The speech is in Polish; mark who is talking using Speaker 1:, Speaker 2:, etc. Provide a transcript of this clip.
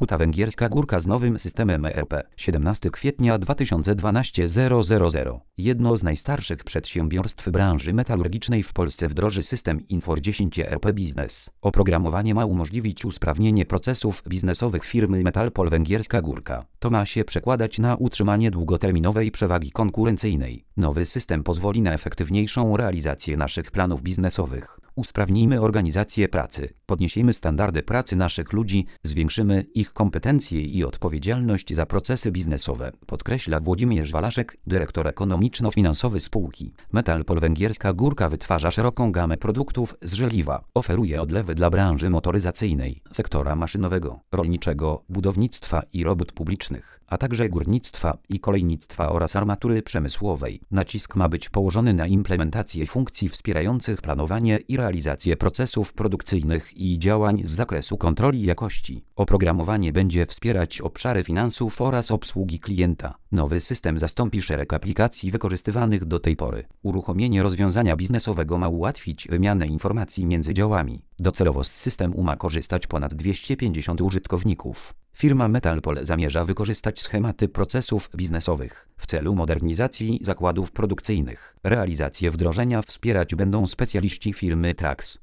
Speaker 1: Huta Węgierska Górka z nowym systemem ERP. 17 kwietnia 2012 000. Jedno z najstarszych przedsiębiorstw branży metalurgicznej w Polsce wdroży system Infor 10 ERP Business. Oprogramowanie ma umożliwić usprawnienie procesów biznesowych firmy Metalpol Węgierska Górka. To ma się przekładać na utrzymanie długoterminowej przewagi konkurencyjnej. Nowy system pozwoli na efektywniejszą realizację naszych planów biznesowych. Usprawnijmy organizację pracy, podniesiemy standardy pracy naszych ludzi, zwiększymy ich kompetencje i odpowiedzialność za procesy biznesowe, podkreśla Włodzimierz Walaszek, dyrektor ekonomiczno-finansowy spółki. Metalpol Węgierska Górka wytwarza szeroką gamę produktów z żeliwa. Oferuje odlewy dla branży motoryzacyjnej, sektora maszynowego, rolniczego, budownictwa i robót publicznych, a także górnictwa i kolejnictwa oraz armatury przemysłowej. Nacisk ma być położony na implementację funkcji wspierających planowanie i realizację procesów produkcyjnych i działań z zakresu kontroli jakości. Oprogramowanie będzie wspierać obszary finansów oraz obsługi klienta. Nowy system zastąpi szereg aplikacji wykorzystywanych do tej pory. Uruchomienie rozwiązania biznesowego ma ułatwić wymianę informacji między działami. Docelowo z systemu ma korzystać ponad 250 użytkowników. Firma Metalpol zamierza wykorzystać schematy procesów biznesowych w celu modernizacji zakładów produkcyjnych. Realizację wdrożenia wspierać będą specjaliści firmy Trax.